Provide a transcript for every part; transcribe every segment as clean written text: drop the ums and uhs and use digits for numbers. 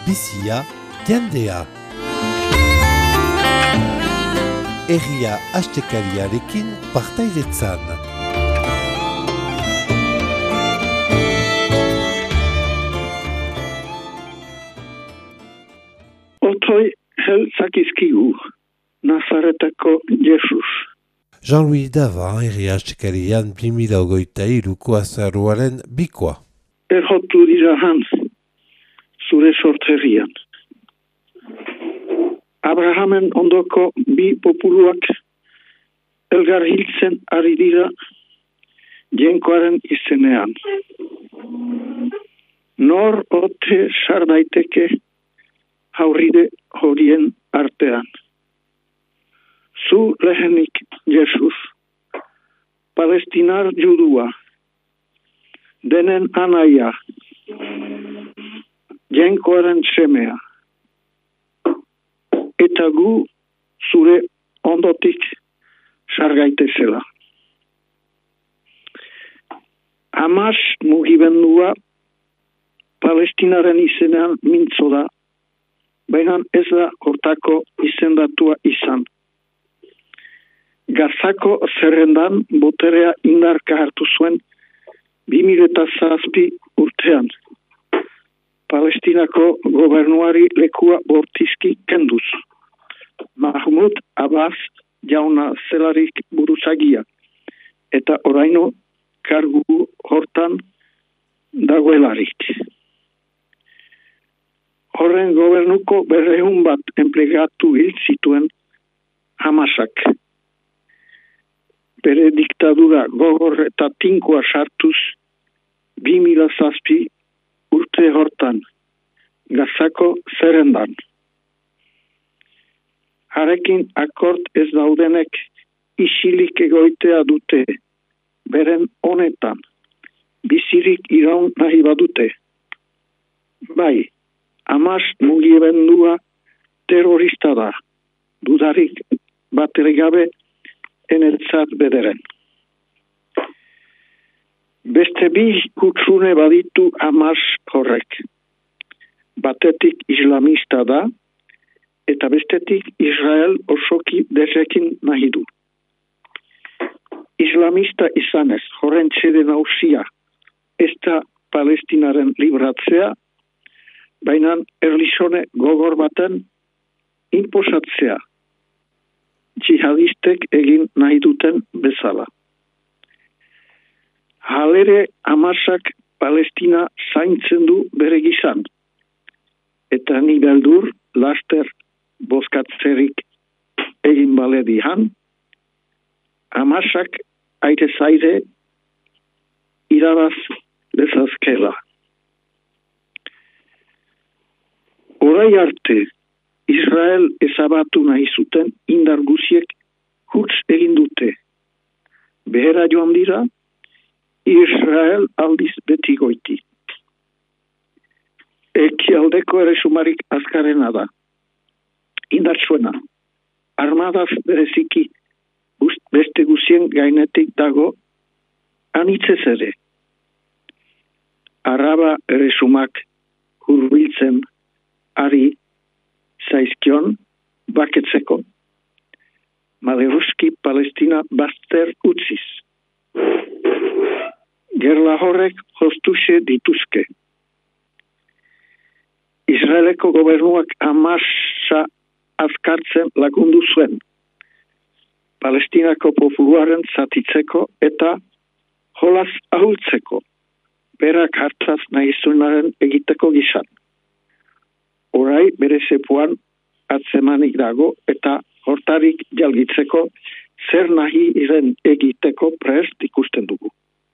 bizia, jendea. Herria astekariarekin partaidetzan. Otoi heltzakizkigu, Nazaretako Jesus. Jean-Louis Dava, herria astekarian 2023ko azaroaren bikoa. Erhotu dira han, zure sortzerrian. Abrahamen ondoko bi populuak elgar hiltzen ari dira jenkoaren izenean. Nor ote sar daiteke haurride horien artean. Zu lehenik, Jesus, Palestinar judua, denen anaia, jenkoaren semea, eta gu zure ondotik sargaitezela. Hamas mugimendua Palestinaren izenean mintzo da, baina ez da hortako izendatua izan. Gazako zerrendan boterea indarka hartu zuen 2007 urtean. Palestinako gobernuari lekua bortizki kenduz. Mahmoud Abbas jauna zelarik buruzagia, eta oraino kargu hortan dagoelarik. Horren gobernuko 200 bat enplegatu hil zituen Hamasak. Bere diktadura gogor eta tinkoa sartuz 2007 urte hortan, Gazako zerrendan. Harekin akord ez daudenek isilik egoitea dute, beren honetan, bizirik iraun nahi badute. Bai, Hamas mugimendua terrorista da, dudarik batere gabe enetzat bederen. Beste bi hutsune baditu Hamas horrek. Batetik islamista da, eta bestetik Israel osoki desekin nahi du. Islamista izanez, horren txede nausia, ez da Palestinaren libratzea, baina erlizone gogor baten inposatzea, jihadistek egin nahi duten bezala. Halere Hamasak Palestina zaintzen du bere gizan, eta ni beldur laster bozkatzerik egin bale dihan, Hamasak aire zaire irabaz lezazkela. Orai arte, Israel ezabatu nahi zuten indar guziek huts egin dute. Behera joan dira, Israel aldiz beti goiti. Ekialdeko eresumarik azkarena da. Indartsuena, armadaz bereziki beste guzien gainetik dago anitzez ere. Araba eresumak hurbiltzen ari zaizkion baketzeko. Maleruski Palestina bazter utziz. Gerla horrek hostuxe dituzke. Israeleko gobernuak Hamasa azkartzen lagundu zuen. Palestinako populuaren zatitzeko eta jolaz ahultzeko. Berak hartzaz nahi zuenaren egiteko gizan. Orai bere zepuan atzemanik dago eta hortarik jalgitzeko zer nahi iren egiteko prest ikusten dugu.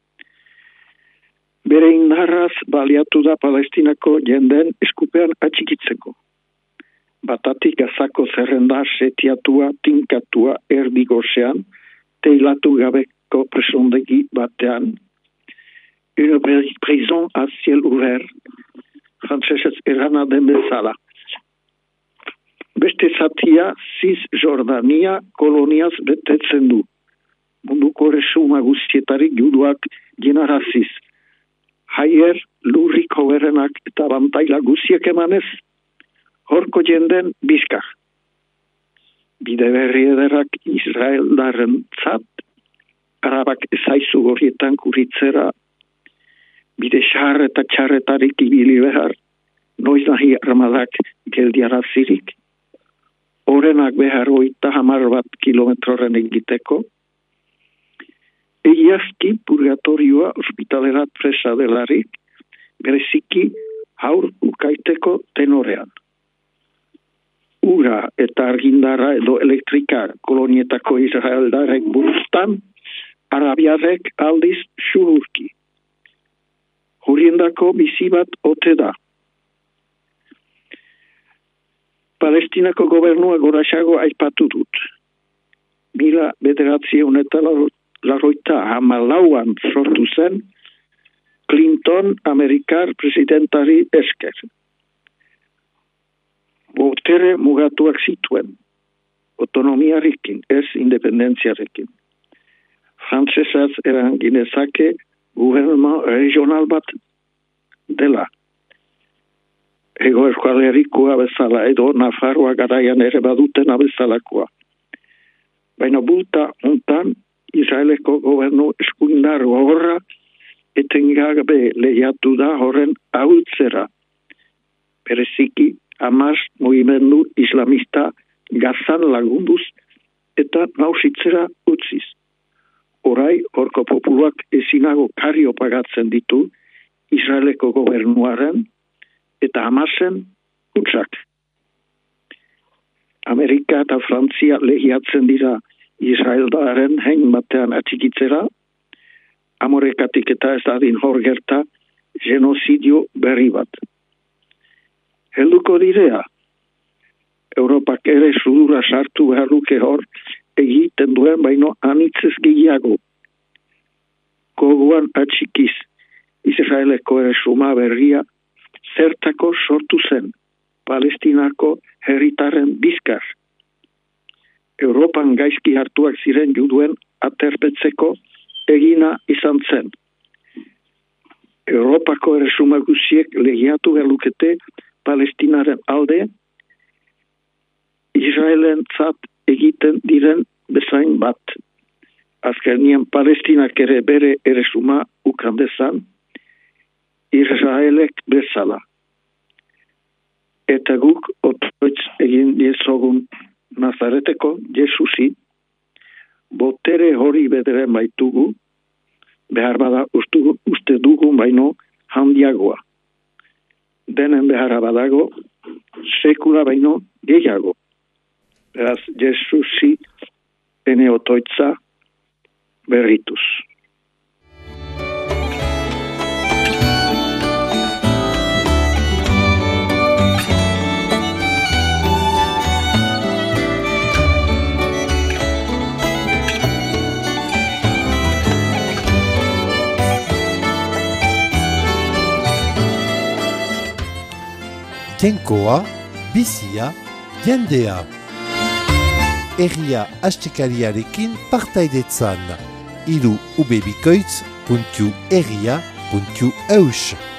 Bere indarraz baliatu da Palestinako jenden eskupean atxikitzeko. Batatik Gazako zerrenda setiatua, tinkatua erdigozean, teilatu gabeko presondegi batean, une prison à ciel ouvert, frantsesez erana den bezala. Beste zatia Cisjordania koloniaz betetzen du. Munduko resuma guztietarik juduak jenaraziz. Haier lurrik hoberenak eta bantaila guziek emanez, horko jenden bizkar. Bide berri ederrak Israeldaren zat, arabak ezaizu gorrietan kuritzera, bide xar eta txarretarik ibili behar, noiz nahi armadak geldiarazirik, orenak behar 50 kilometroren egiteko, egiazki purgatorioa ospitalerat presa delarik, bereziki haur ukaiteko tenorean. Ura eta argindara edo elektrika kolonietako Israeldarek buruztan, arabiarek aldiz xuhurki. Huriendako bizi bat ote da. Palestinako gobernua goraxago aipatu dut. 1984an sortu zen Clinton Amerikar presidentari esker. Botere mugatuak zituen, autonomiarekin, ez independentziarekin. Frantsesaz eranginezake gubernuma regional bat dela. Ego Herrikoa bezala edo Nafarroa garaian ere badutena bezalakoa. Baina bulta hontan Israeleko gobernu eskuindar gogorra etengabe lehiatu da horren ahultzera. Bereziki Hamas mugimendu islamista Gazan lagunduz eta nausitzera utziz. Orai, horko populuak ezinago kario pagatzen ditu Israeleko gobernuaren eta Hamasen utsak. Amerika eta Frantzia lehiatzen dira Israeldaren hein batean atxikitzera, amorekatik eta ez dadin hor gerta genozidio berri bat. Helduko direa, Europak ere sudura sartu behar luke hor egiten duen baino anitzez gehiago. Gogoan atxikiz Israeleko erresuma berria zertako sortu zen Palestinako herritarren bizkar. Europan gaizki hartuak ziren juduen aterpetzeko egina izan zen. Europako erresuma guziek legiatu galukete Palestinaren alde, Israelen zat egiten diren bezain bat. Azkenien Palestinak ere bere erresuma ukan dezan, Israelek bezala. Eta guk otoitz egin diezogun Nazareteko Jesusi, botere hori bederen baitugu, behar bada uste dugu baino handiagoa. Denen beharra badago, sekula baino gehiago. Beraz, Jesusi ene otoitza berrituz. Jainkoa, bizia, jendea. Herria astekariarekin partaidetzan. Ubebikoitz.herria.eus